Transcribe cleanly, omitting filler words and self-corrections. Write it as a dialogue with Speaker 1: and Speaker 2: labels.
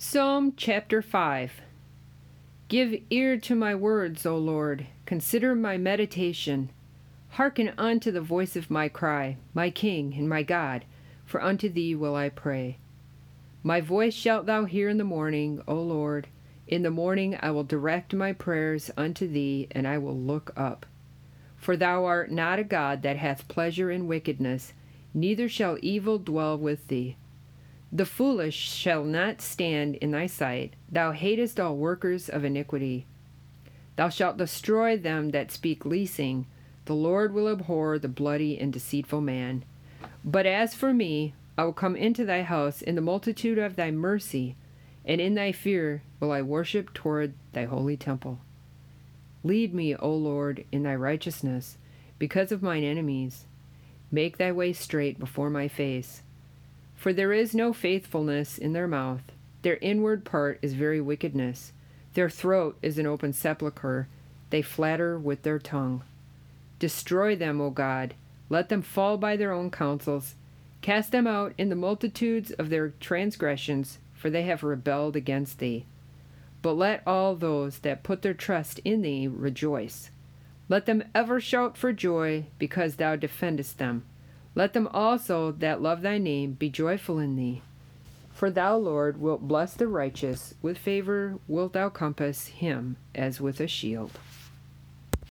Speaker 1: Psalm chapter 5. Give ear to my words, O Lord. Consider my meditation. Hearken unto the voice of my cry, my King and my God, for unto thee will I pray. My voice shalt thou hear in the morning, O Lord. In the morning I will direct my prayers unto thee, and I will look up. For thou art not a God that hath pleasure in wickedness, neither shall evil dwell with thee. The foolish shall not stand in thy sight. Thou hatest all workers of iniquity. Thou shalt destroy them that speak leasing. The Lord will abhor the bloody and deceitful man. But as for me, I will come into thy house in the multitude of thy mercy, and in thy fear will I worship toward thy holy temple. Lead me, O Lord, in thy righteousness, because of mine enemies. Make thy way straight before my face. For there is no faithfulness in their mouth. Their inward part is very wickedness. Their throat is an open sepulchre. They flatter with their tongue. Destroy them, O God. Let them fall by their own counsels. Cast them out in the multitudes of their transgressions, for they have rebelled against thee. But let all those that put their trust in thee rejoice. Let them ever shout for joy, because thou defendest them. Let them also that love thy name be joyful in thee. For thou, Lord, wilt bless the righteous. With favor wilt thou compass him as with a shield.